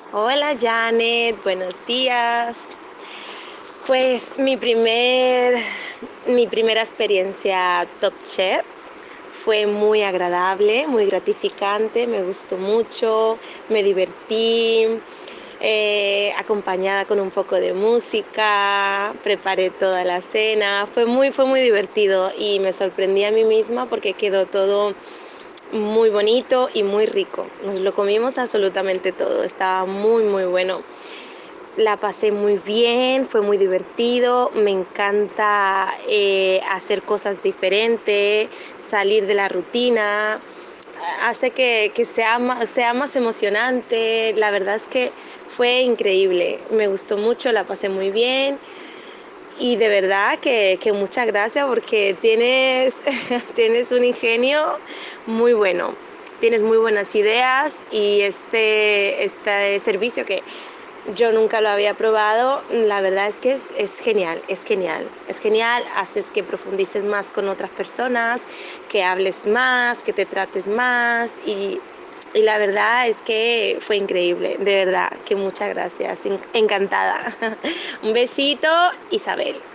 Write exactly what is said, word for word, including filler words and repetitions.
Hola Janet, buenos días. Pues mi primer, mi primera experiencia Top Chef fue muy agradable, muy gratificante, me gustó mucho, me divertí, eh, acompañada con un poco de música, preparé toda la cena, fue muy, fue muy divertido y me sorprendí a mí misma porque quedó todo muy bonito y muy rico. Nos lo comimos absolutamente todo, estaba muy, muy bueno. La pasé muy bien, fue muy divertido, me encanta eh, hacer cosas diferentes, salir de la rutina, hace que, que sea, más, sea más emocionante. La verdad es que fue increíble, me gustó mucho, la pasé muy bien y de verdad que, que muchas gracias porque tienes, tienes un ingenio muy bueno, tienes muy buenas ideas y este, este servicio que yo nunca lo había probado, la verdad es que es, es genial, es genial, es genial, haces que profundices más con otras personas, que hables más, que te trates más y, y la verdad es que fue increíble, de verdad, que muchas gracias, encantada. Un besito, Isabel.